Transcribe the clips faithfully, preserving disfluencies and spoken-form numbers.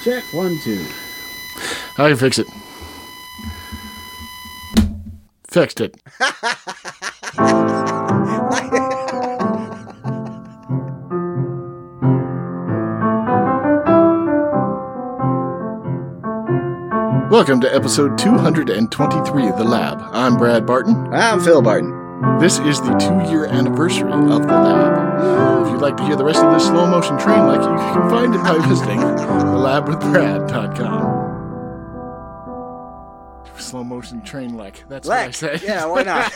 Check, one, two. I can fix it. Fixed it. Welcome to episode two hundred twenty-three of The Lab. I'm Brad Barton. I'm Phil Barton. This is the two-year anniversary of The Lab. If you'd like to hear the rest of this slow-motion train like you can find it by visiting the lab with brad dot com. Slow-motion train like. That's Lek. what I say. Yeah, why not?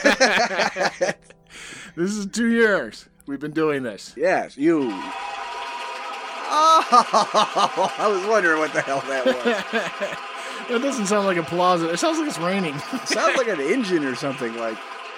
This is two years we've been doing this. Yes, you. Oh, I was wondering what the hell that was. That doesn't sound like a plaza. It sounds like it's raining. It sounds like an engine or something. Like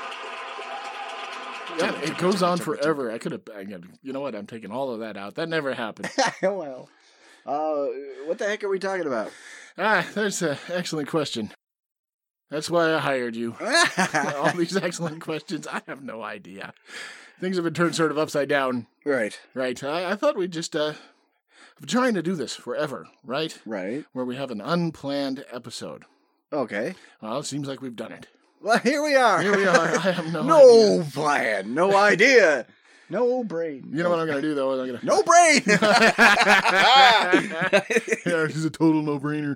Yeah, it goes on forever. I could have, you know what? I'm taking all of that out. That never happened. well, uh, what the heck are we talking about? Ah, that's an excellent question. That's why I hired you. All these excellent questions, I have no idea. Things have been turned sort of upside down. Right. Right. I, I thought we'd just, uh, I'm trying to do this forever, right? Right. Where we have an unplanned episode. Okay. Well, it seems like we've done it. Well, here we are. Here we are. I have no, no idea. plan, no idea, no brain. You know what I'm going to do, though? I'm gonna... No brain! Yeah, she's a total no-brainer.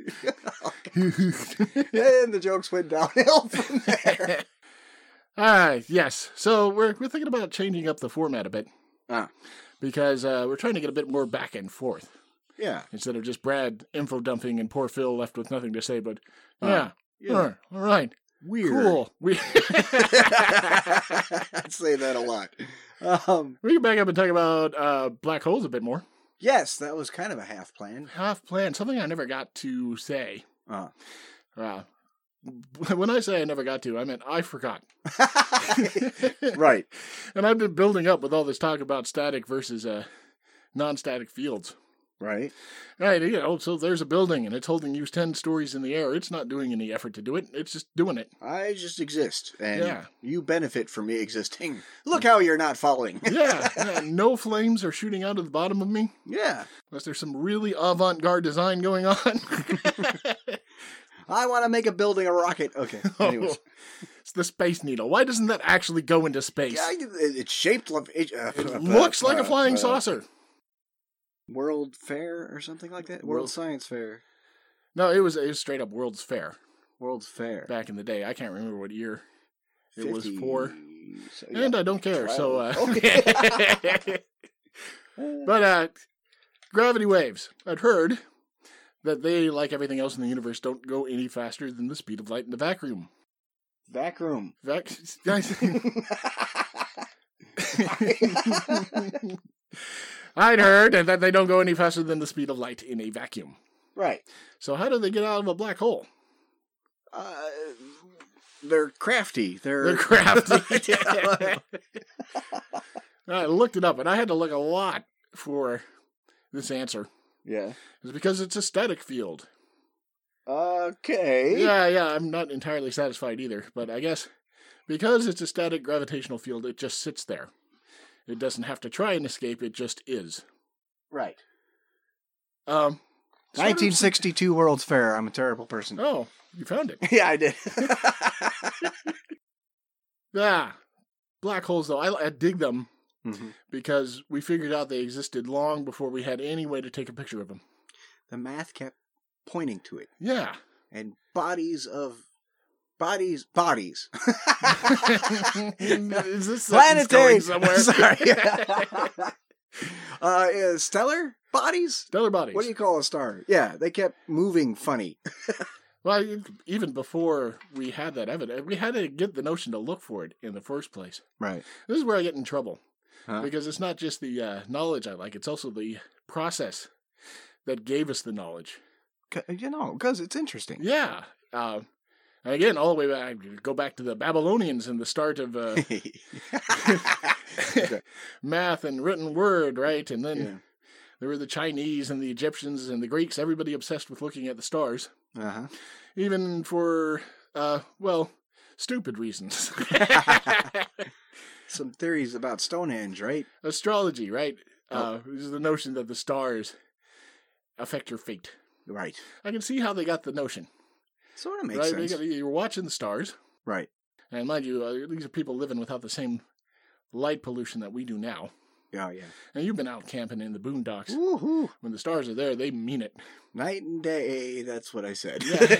And the jokes went downhill from there. All right, yes. So we're we're thinking about changing up the format a bit. Ah. Because uh, we're trying to get a bit more back and forth. Yeah. Instead of just Brad info dumping and poor Phil left with nothing to say, but Uh, yeah. yeah. All right. All right. Weird. Cool. We I'd say that a lot. Um, we can back up and talk about uh, black holes a bit more. yes, that was kind of a half plan. Half planned. Something I never got to say. Uh. Uh, when I say I never got to, I meant I forgot. Right. And I've been building up with all this talk about static versus uh, non-static fields. Right. Right, you know, so there's a building and it's holding you ten stories in the air. It's not doing any effort to do it. It's just doing it. I just exist, and Yeah. you benefit from me existing. Look how you're not following. Yeah, yeah, no flames are shooting out of the bottom of me. Yeah. Unless there's some really avant-garde design going on. I want to make a building a rocket. Okay. Anyways. It's the Space Needle. Why doesn't that actually go into space? Yeah, it- it's shaped like it, uh, It uh, looks like uh, a flying uh, saucer. World Fair or something like that. World- World Science Fair. No, it was, it was straight up World's Fair World's Fair. back in the day. I can't remember what year it was fifty for. So, And I don't care, so... Uh, Okay. But uh, gravity waves. I'd heard that they, like everything else in the universe, don't go any faster than the speed of light in the vacuum. Back room. Vac- I'd heard that they don't go any faster than the speed of light in a vacuum. Right. So how do they get out of a black hole? Uh, they're crafty. They're, They're crafty. I looked it up, and I had to look a lot for this answer. Yeah. It's because it's a static field. Okay. Yeah, yeah, I'm not entirely satisfied either, but I guess because it's a static gravitational field, it just sits there. It doesn't have to try and escape, it just is. Right. Um, sort of- nineteen sixty-two World's Fair. I'm a terrible person. Oh, you found it. Yeah, I did. Yeah. Black holes, though, I, I dig them Mm-hmm. because we figured out they existed long before we had any way to take a picture of them. The math kept pointing to it. Yeah. And bodies of... Bodies... Bodies. Is this sentence Planetary... going somewhere? Sorry. uh, yeah, stellar bodies? Stellar bodies. What do you call a star? Yeah, they kept moving funny. Well, even before we had that evidence, we had to get the notion to look for it in the first place. Right. This is where I get in trouble. Huh? Because it's not just the uh, knowledge I like, it's also the process that gave us the knowledge. You know, because it's interesting. Yeah. Uh, and again, all the way back, go back to the Babylonians and the start of uh, math and written word, right? And then Yeah. there were the Chinese and the Egyptians and the Greeks, everybody obsessed with looking at the stars. Uh-huh. Even for, uh, well, stupid reasons. Some theories about Stonehenge, right? Astrology, right? Oh. Uh, this is the notion that the stars affect your fate. Right. I can see how they got the notion. Sort of makes right? sense. They got, you're watching the stars. Right. And mind you, uh, these are people living without the same light pollution that we do now. Oh, yeah. And you've been out camping in the boondocks. Woohoo. When the stars are there, they mean it. Night and day, that's what I said.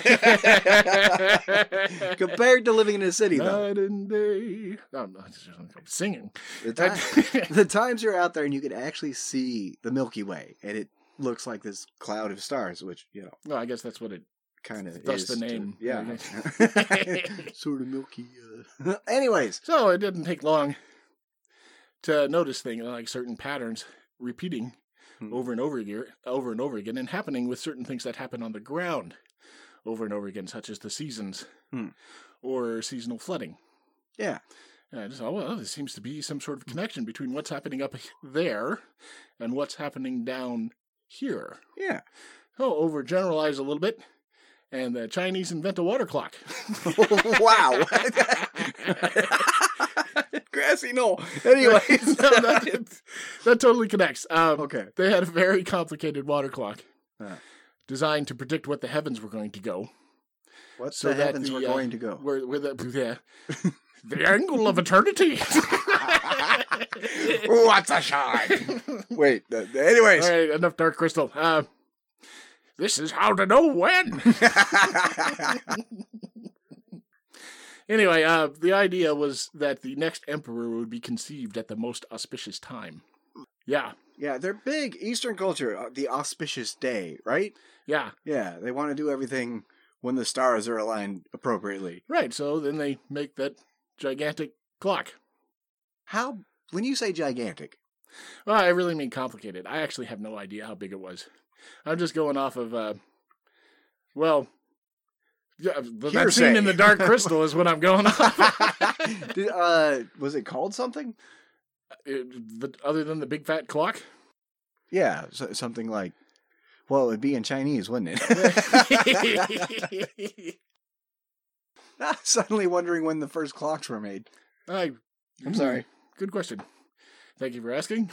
Yeah. Compared to living in a city, though. Night and day. Oh, no, I'm singing. The, time, the times you're out there and you can actually see the Milky Way, and it looks like this cloud of stars, which, you know. No, I guess that's what it kind of Thus is. the name. To, yeah. Sort of milky. Uh... Anyways. So it didn't take long to notice things like certain patterns repeating hmm. over and over again, over and over again, and happening with certain things that happen on the ground over and over again, such as the seasons hmm. or seasonal flooding. Yeah. And I just thought, well, there seems to be some sort of connection between what's happening up there and what's happening down here. Yeah. Oh, overgeneralize a little bit. And the Chinese invent a water clock. Wow. Grassy knoll. Anyways. No, that, that totally connects. Um, okay. They had a very complicated water clock uh. designed to predict what the heavens were going to go. What so the heavens the, were uh, going to go? Where, where the, yeah. The angle of eternity. What's a shine? Wait. Uh, anyways. All right, enough Dark Crystal. Uh, this is how to know when. Anyway, uh, the idea was that the next emperor would be conceived at the most auspicious time. Yeah. Yeah, they're big Eastern culture, uh, the auspicious day, right? Yeah. Yeah, they want to do everything when the stars are aligned appropriately. Right, so then they make that gigantic clock. How, when you say gigantic? Well, I really mean complicated. I actually have no idea how big it was. I'm just going off of, uh, well... Yeah, that scene in the Dark Crystal is what I'm going on. Did, uh, was it called something? It, the, other than the big fat clock? Yeah, so, something like, well, it would be in Chinese, wouldn't it? Suddenly wondering when the first clocks were made. I, I'm sorry. Good question. Thank you for asking.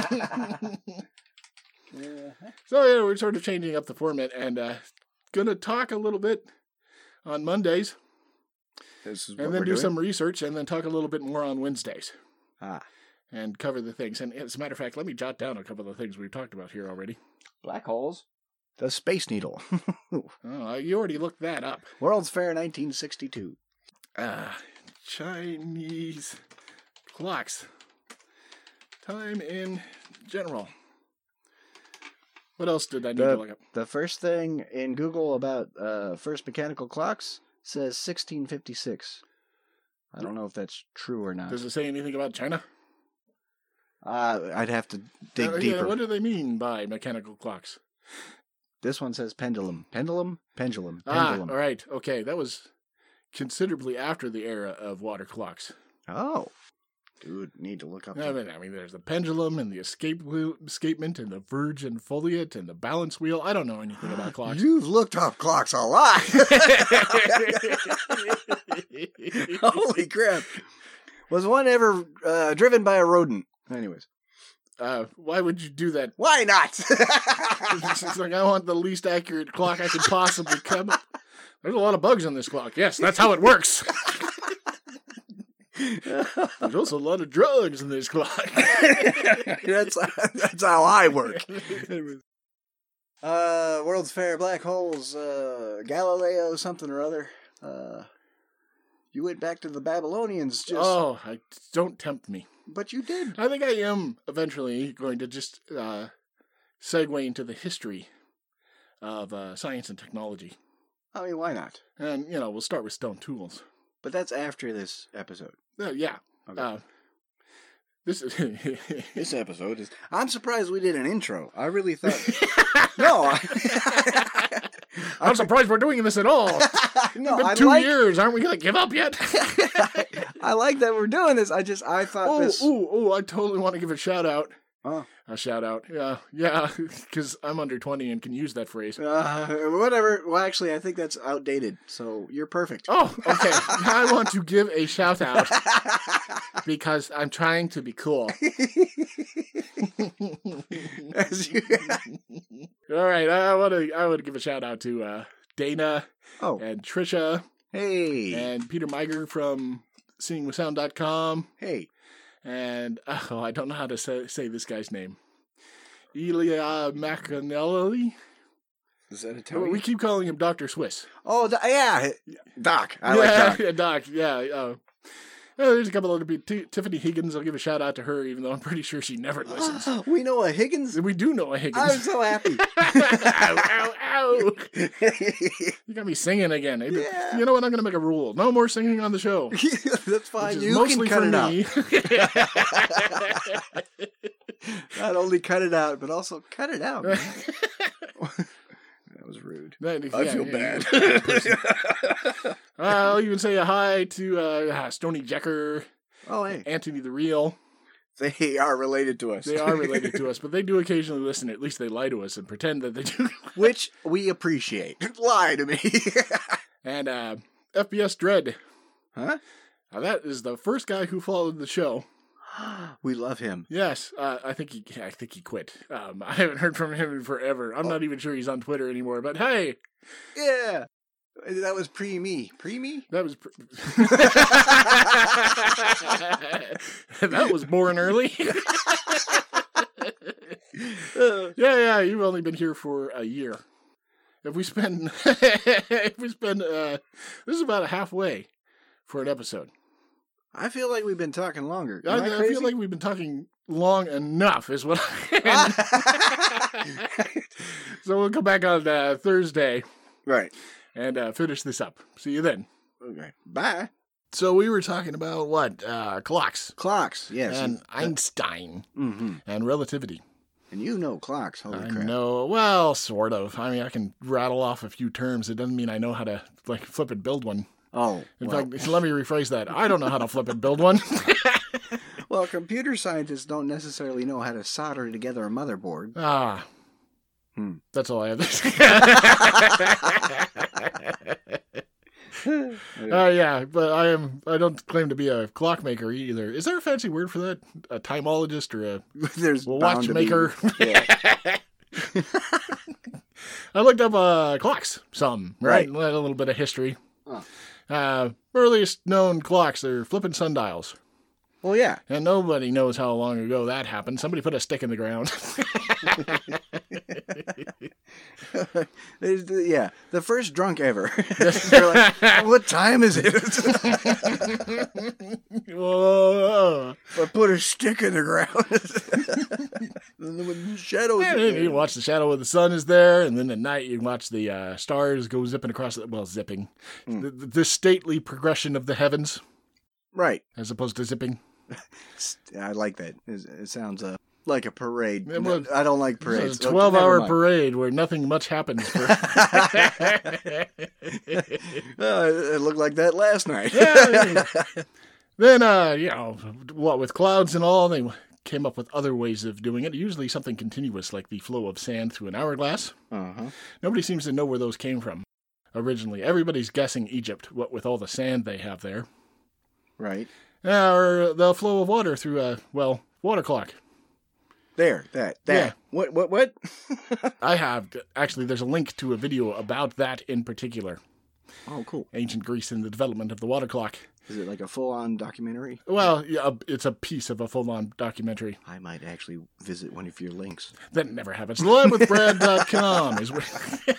So, yeah, we're sort of changing up the format and uh, going to talk a little bit on Mondays, this is and then do doing? some research, and then talk a little bit more on Wednesdays. Ah. And cover the things. And as a matter of fact, let me jot down a couple of the things we've talked about here already. Black holes. The Space Needle. Oh, you already looked that up. World's Fair nineteen sixty-two. Ah, Chinese clocks. Time in general. What else did I need the, to look up? The first thing in Google about uh, first mechanical clocks says sixteen fifty-six. I don't know if that's true or not. Does it say anything about China? Uh, I'd have to dig uh, deeper. Yeah, what do they mean by mechanical clocks? This one says pendulum. Pendulum? Pendulum. Ah, Pendulum. all right. Okay, that was considerably after the era of water clocks. Oh. Dude, need to look up. I mean, I mean, there's the pendulum and the escape wheel, escapement and the verge and foliate and the balance wheel. I don't know anything about clocks. You've looked up clocks a lot. Holy crap. Was one ever uh, driven by a rodent? Anyways. Uh, why would you do that? Why not? It's like, I want the least accurate clock I could possibly come up. There's a lot of bugs in this clock. Yes, that's how it works. There's also a lot of drugs in this clock. that's that's how I work. Uh, World's Fair, black holes, uh, Galileo, something or other. Uh, you went back to the Babylonians. Just oh, I, don't tempt me. But you did. I think I am eventually going to just uh, segue into the history of uh, science and technology. I mean, why not? And you know, we'll start with stone tools. But that's after this episode. Uh, yeah. Okay. Uh, this is this episode is. I'm surprised we did an intro. I really thought. no. I, I'm surprised we're doing this at all. No, it's been I two like, years. Aren't we going to give up yet? I, I like that we're doing this. I just I thought oh, this. Oh, oh! I totally want to give a shout out. Oh. A shout out. Yeah, yeah, because I'm under twenty and can use that phrase. Uh, whatever. Well, actually, I think that's outdated. So you're perfect. Oh, okay. I want to give a shout out because I'm trying to be cool. As you... All right, I want to I want to give a shout out to uh, Dana Oh, and Trisha hey. and Peter Meiger from singing with sound dot com. Hey. And, oh, I don't know how to say, say this guy's name. Elia McAnally? Is that We Italian? keep calling him Doctor Swiss. Oh, Do- yeah. Doc. I yeah, like Doc. yeah, Doc, yeah. Uh, oh, there's a couple other people. T- Tiffany Higgins, I'll give a shout out to her, even though I'm pretty sure she never listens. We know a Higgins. We do know a Higgins. I'm so happy. ow, ow, ow. You got me singing again. Yeah. You know what? I'm going to make a rule. No more singing on the show. That's fine. Which is You mostly can cut it for me. out. Not only cut it out, but also cut it out. Man. That was rude. That- I yeah, feel yeah, bad. Uh, I'll even say a hi to uh, Stony Jecker, Oh, hey. Anthony the Real. They are related to us. They are related to us, but they do occasionally listen. At least they lie to us and pretend that they do. Which we appreciate. Lie to me. And uh, F B S Dread. Huh? Now, that is the first guy who followed the show. We love him. Yes, uh, I think he. I think he quit. Um, I haven't heard from him in forever. I'm Oh. not even sure he's on Twitter anymore. But hey, Yeah. That was pre me. Pre me? that was. Pr- that was born early. Uh, Yeah, yeah, you've only been here for a year. If we spend, if we spend, uh, this is about halfway for an episode. I feel like we've been talking longer. I, Am I I crazy? feel like we've been talking long enough, is what. I, so we'll come back on uh, Thursday Right. and uh, finish this up. See you then. Okay. Bye. So we were talking about what uh, clocks Clocks. Yes. and Einstein Mm-hmm. and relativity. And you know clocks. Holy I crap. know, well, sort of. I mean, I can rattle off a few terms. It doesn't mean I know how to like flip and build one. Oh. In well. fact, let me rephrase that. I don't know how to flip and build one. Well, computer scientists don't necessarily know how to solder together a motherboard. ah, Hmm. that's all I have to say. Uh, yeah, but I am. I don't claim to be a clockmaker either. Is there a fancy word for that? A timologist or a There's bound to be- watchmaker? Yeah. I looked up uh, clocks. Some right, Right. a little bit of history. Oh. Uh, earliest known clocks are flipping sundials, Well, yeah. and nobody knows how long ago that happened. Somebody put a stick in the ground. There's the, yeah, the first drunk ever. They're like, what time is it? Whoa. I put a stick in the ground. And then when shadows. Yeah, you can watch the shadow of the sun is there, and then at night you can watch the uh, stars go zipping across the, well, zipping. Mm. The, the stately progression of the heavens, Right. as opposed to zipping. I like that. It, it sounds uh, like a parade. It was- I don't like parades. It's a Okay, twelve-hour never mind. parade where nothing much happens. For... Uh, it looked like that last night. Yeah. Then, uh, you know, what with clouds and all, they came up with other ways of doing it. Usually something continuous, like the flow of sand through an hourglass. Uh-huh. Nobody seems to know where those came from originally. Everybody's guessing Egypt, what with all the sand they have there. Right. Uh, or the flow of water through a, well, water clock. There. That. That. Yeah. What? What? What? I have, actually, there's a link to a video about that in particular. Oh, cool. Ancient Greece and the development of the water clock. Is it like a full-on documentary? Well, yeah, it's a piece of a full-on documentary. I might actually visit one of your links. That never happens. live with brad dot com is where...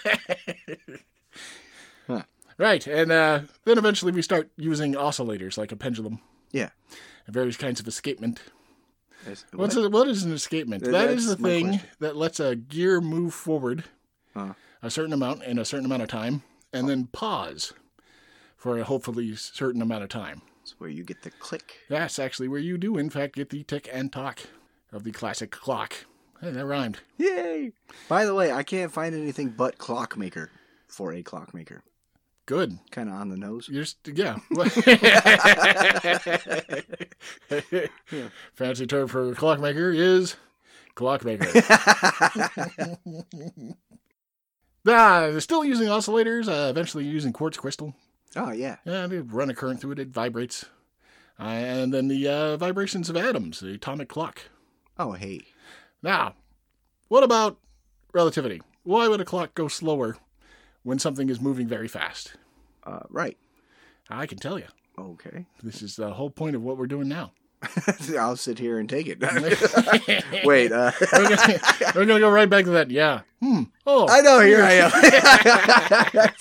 Huh. Right, and uh, then eventually we start using oscillators like a pendulum Yeah. and various kinds of escapement. That's- What's what? a, what is an escapement? Th- That is that's the my thing question. that lets a gear move forward Huh. a certain amount in a certain amount of time and then pause for a hopefully certain amount of time. It's where you get the click. That's actually where you do, in fact, get the tick and tock of the classic clock. Hey, that rhymed. Yay! By the way, I can't find anything but clockmaker for a clockmaker. Good. Kind of on the nose. You're st- yeah. Fancy term for clockmaker is clockmaker. Ah, they're still using oscillators, uh, eventually using quartz crystal. Oh, yeah. Yeah, they run a current through it, it vibrates. Uh, and then the uh, vibrations of atoms, the atomic clock. Oh, hey. Now, what about relativity? why would a clock go slower when something is moving very fast? Uh, right. I can tell you. Okay. This is the whole point of what we're doing now. I'll sit here and take it. Wait. Uh... we're, gonna, we're gonna go right back to that. Yeah. Hmm. Oh. I know. Here I am.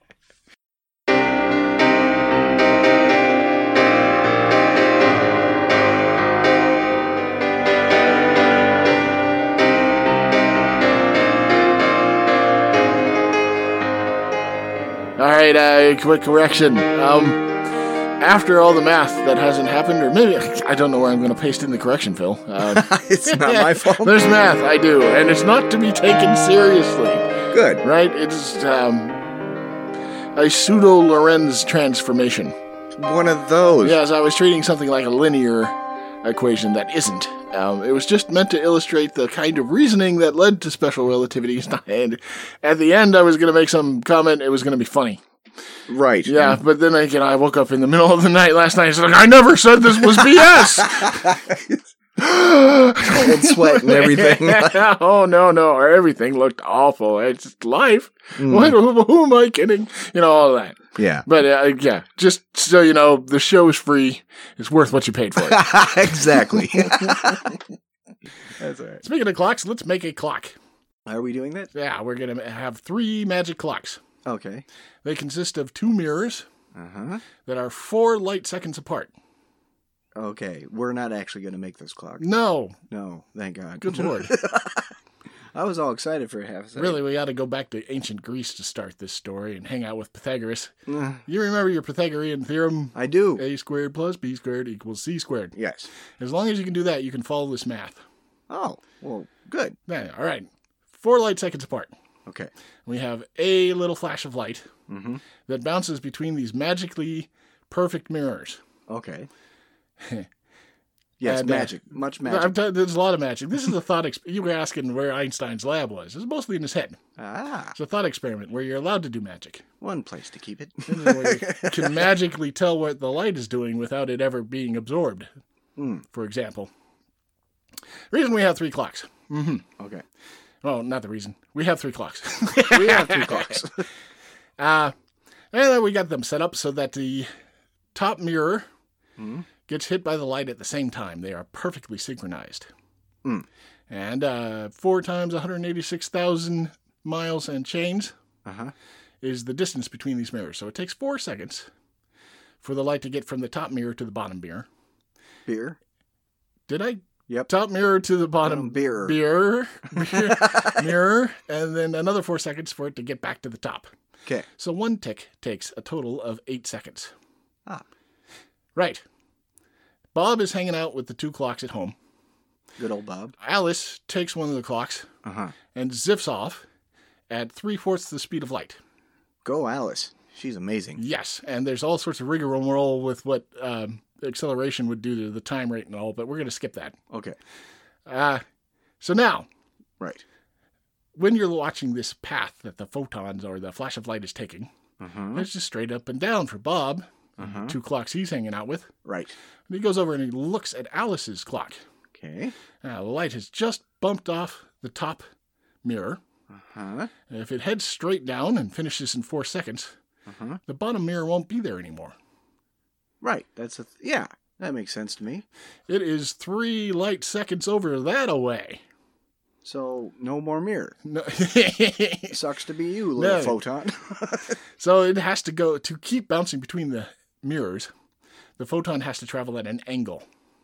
All right, uh, quick correction. Um, after all the math that hasn't happened, or maybe, I don't know where I'm going to paste in the correction, Phil. Um, it's not my fault. There's math, I do, and it's not to be taken seriously. Good. Right? It's um, a pseudo-Lorentz transformation. One of those. Yes, I was treating something like a linear equation that isn't. Um, it was just meant to illustrate the kind of reasoning that led to special relativity. And at the end, I was going to make some comment. It was going to be funny. Right. Yeah, mm. But then I, you know, I woke up in the middle of the night last night and said, like, I never said this was B S. Cold sweat and everything. Oh, no, no. Everything looked awful. It's just life. Mm. What, who, who am I kidding? You know, all that. Yeah. But, uh, yeah, just so you know, the show is free. It's worth what you paid for it. Exactly. That's all right. Speaking of clocks, let's make a clock. Are we doing that? Yeah, we're going to have three magic clocks. Okay. They consist of two mirrors uh-huh. that are four light seconds apart. Okay. We're not actually going to make this clock. No. No, thank God. Good Lord. I was all excited for a half a second. Really, we got to go back to ancient Greece to start this story and hang out with Pythagoras. Uh, you remember your Pythagorean theorem? I do. A squared plus B squared equals C squared. Yes. As long as you can do that, you can follow this math. Oh, well, good. Yeah, all right. Four light seconds apart. Okay. We have a little flash of light mm-hmm. that bounces between these magically perfect mirrors. Okay. Yes, and, magic. Uh, Much magic. T- there's a lot of magic. This is a thought experiment. You were asking where Einstein's lab was. It's mostly in his head. Ah. It's a thought experiment where you're allowed to do magic. One place to keep it. Where you can magically tell what the light is doing without it ever being absorbed, mm. for example. Reason we have three clocks. Mm-hmm. Okay. Oh, not the reason. We have three clocks. We have three clocks. uh, and then we got them set up so that the top mirror mm. gets hit by the light at the same time. They are perfectly synchronized. Mm. And uh, four times one hundred eighty-six thousand miles and chains uh-huh. is the distance between these mirrors. So it takes four seconds for the light to get from the top mirror to the bottom mirror. Beer? Did I? Yep. Top mirror to the bottom um, beer. Beer. Beer. Mirror. And then another four seconds for it to get back to the top. Okay. So one tick takes a total of eight seconds. Ah. Right. Bob is hanging out with the two clocks at home. Good old Bob. Alice takes one of the clocks uh-huh. and zips off at three-fourths the speed of light. Go Alice. She's amazing. Yes, and there's all sorts of rigmarole with what um, acceleration would do to the time rate and all, but we're going to skip that. Okay. Uh, so now, right. when you're watching this path that the photons or the flash of light is taking, uh-huh. it's just straight up and down for Bob, uh-huh. two clocks he's hanging out with. Right. And he goes over and he looks at Alice's clock. Okay. Now, the light has just bumped off the top mirror. Uh-huh. And if it heads straight down and finishes in four seconds, uh-huh. the bottom mirror won't be there anymore. Right. That's a th- yeah. That makes sense to me. It is three light seconds over that away. So no more mirror. No. Sucks to be you, little No. photon. So it has to go to keep bouncing between the mirrors. The photon has to travel at an angle.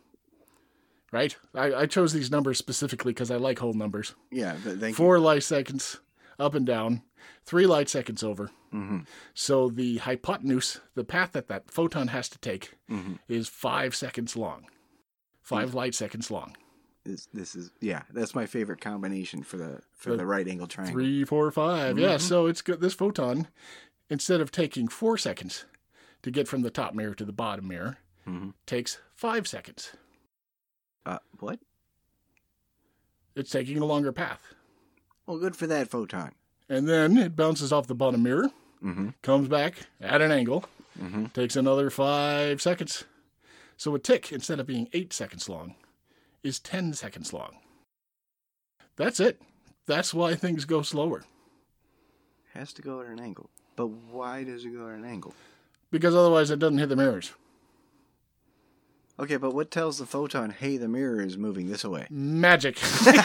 Right? I, I chose these numbers specifically because I like whole numbers. Yeah, th- thank Four light seconds up and down, three light seconds over. you. Mm-hmm. So the hypotenuse, the path that that photon has to take, Mm-hmm. is five seconds long. Five Mm-hmm. light seconds long. This, this is yeah. That's my favorite combination for the for The the right angle triangle. Three, four, five. Mm-hmm. Yeah, so it's good. This photon, instead of taking four seconds to get from the top mirror to the bottom mirror, Mm-hmm. takes five seconds. Uh, what? It's taking a longer path. Well, good for that photon. And then it bounces off the bottom mirror, Mm-hmm. comes back at an angle, Mm-hmm. takes another five seconds. So a tick, instead of being eight seconds long, is ten seconds long. That's it. That's why things go slower. Has to go at an angle. But why does it go at an angle? Because otherwise it doesn't hit the mirrors. Okay, but what tells the photon, hey, the mirror is moving this way? Magic.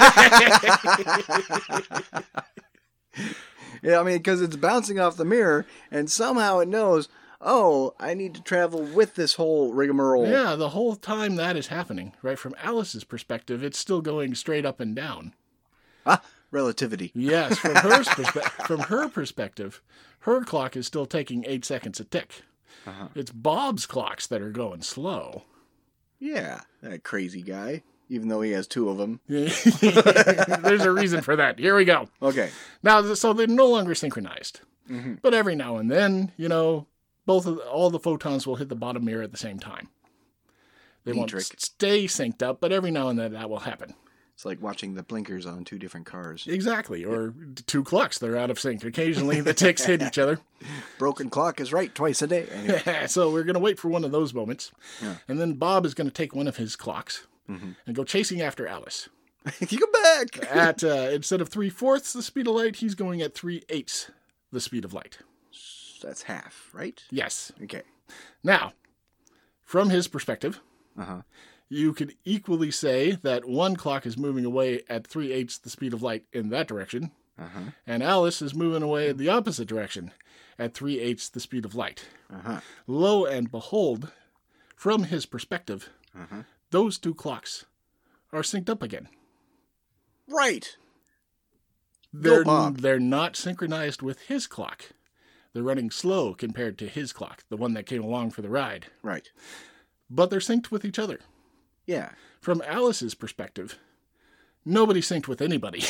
Yeah, I mean, because it's bouncing off the mirror, and somehow it knows, oh, I need to travel with this whole rigmarole. Yeah, the whole time that is happening, right? From Alice's perspective, it's still going straight up and down. Ah, relativity. Yes, from her, perspe- from her perspective, her clock is still taking eight seconds a tick. Uh-huh. It's Bob's clocks that are going slow. Yeah, that crazy guy, even though he has two of them. There's a reason for that. Here we go. Okay. Now, so they're no longer synchronized. Mm-hmm. But every now and then, you know, both of all the photons will hit the bottom mirror at the same time. They Neat won't trick. stay synced up, but every now and then that will happen. It's like watching the blinkers on two different cars. Exactly. Or two clocks that are out of sync. Occasionally the ticks hit each other. Broken clock is right twice a day. Anyway. So we're going to wait for one of those moments. Yeah. And then Bob is going to take one of his clocks Mm-hmm. and go chasing after Alice. You come back! At uh, instead of three-fourths the speed of light, he's going at three-eighths the speed of light. That's half, right? Yes. Okay. Now, from his perspective, Uh-huh. you could equally say that one clock is moving away at three-eighths the speed of light in that direction, Uh-huh. and Alice is moving away in the opposite direction at three-eighths the speed of light. Uh-huh. Lo and behold, from his perspective, Uh-huh. those two clocks are synced up again. Right. They're, Bob. they're not synchronized with his clock. They're running slow compared to his clock, the one that came along for the ride. Right. But they're synced with each other. Yeah. From Alice's perspective, nobody's synced with anybody.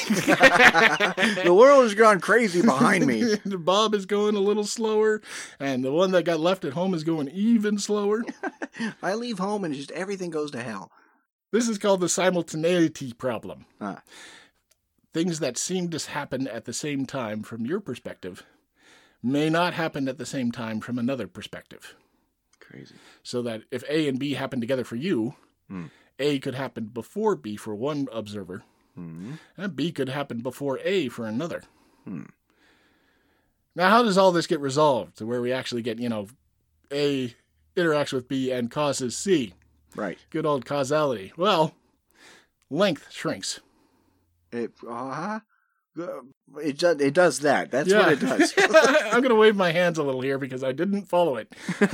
The world has gone crazy behind me. Bob is going a little slower, and the one that got left at home is going even slower. I leave home and just everything goes to hell. This is called the simultaneity problem. Ah. Things that seem to happen at the same time from your perspective may not happen at the same time from another perspective. Crazy. So that if A and B happen together for you, Hmm. A could happen before B for one observer, Hmm. and B could happen before A for another. Hmm. Now, how does all this get resolved to where we actually get, you know, A interacts with B and causes C? Right. Good old causality. Well, length shrinks. It, uh-huh. It, does, it does that. That's what it does. I'm going to wave my hands a little here because I didn't follow it.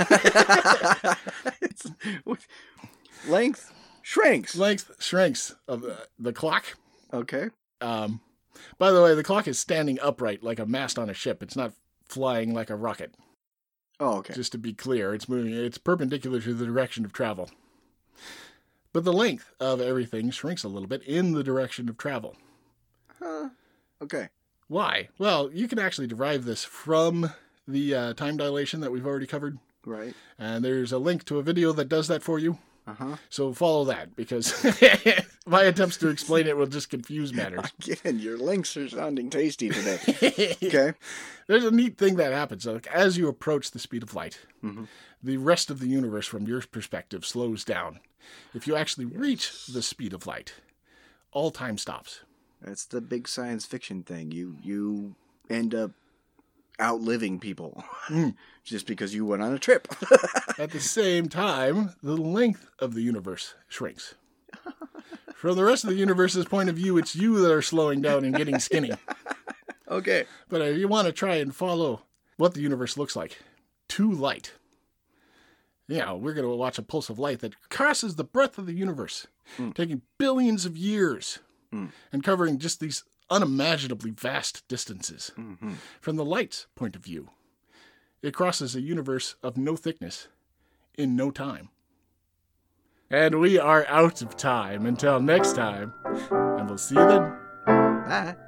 It's, length shrinks. Length shrinks of the, the clock. Okay. Um, by the way, the clock is standing upright like a mast on a ship. It's not flying like a rocket. Oh, okay. Just to be clear, it's moving. It's perpendicular to the direction of travel. But the length of everything shrinks a little bit in the direction of travel. Huh. Okay. Why? Well, you can actually derive this from the uh, time dilation that we've already covered. Right. And there's a link to a video that does that for you. Uh-huh. So follow that, because my attempts to explain it will just confuse matters. Again, your links are sounding tasty today. Okay. There's a neat thing that happens. Like, as you approach the speed of light, Mm-hmm. the rest of the universe from your perspective slows down. If you actually reach the speed of light, all time stops. That's the big science fiction thing. You you end up outliving people Mm. just because you went on a trip. At the same time, the length of the universe shrinks. From the rest of the universe's point of view, it's you that are slowing down and getting skinny. Okay. But if you want to try and follow what the universe looks like to light, you know, we're going to watch a pulse of light that crosses the breadth of the universe, Mm. taking billions of years Mm. and covering just these unimaginably vast distances. Mm-hmm. From the light's point of view, it crosses a universe of no thickness in no time. And we are out of time until next time, and we'll see you then. Bye.